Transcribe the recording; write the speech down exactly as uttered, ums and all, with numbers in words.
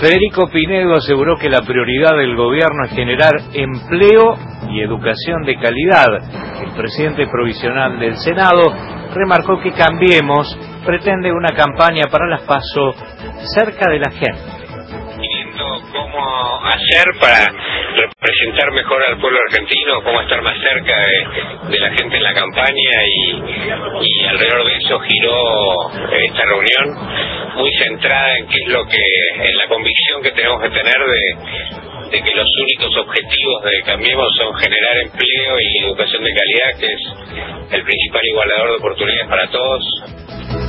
Federico Pinedo aseguró que la prioridad del gobierno es generar empleo y educación de calidad. El presidente provisional del Senado remarcó que Cambiemos pretende una campaña para las PASO cerca de la gente. Viendo cómo hacer para representar mejor al pueblo argentino, cómo estar más cerca de, de la gente en la campaña y, y alrededor de eso giró esta reunión, muy centrada en qué es lo que, en la convicción que tenemos que tener de, de que los únicos objetivos de Cambiemos son generar empleo y educación de calidad, que es el principal igualador de oportunidades para todos.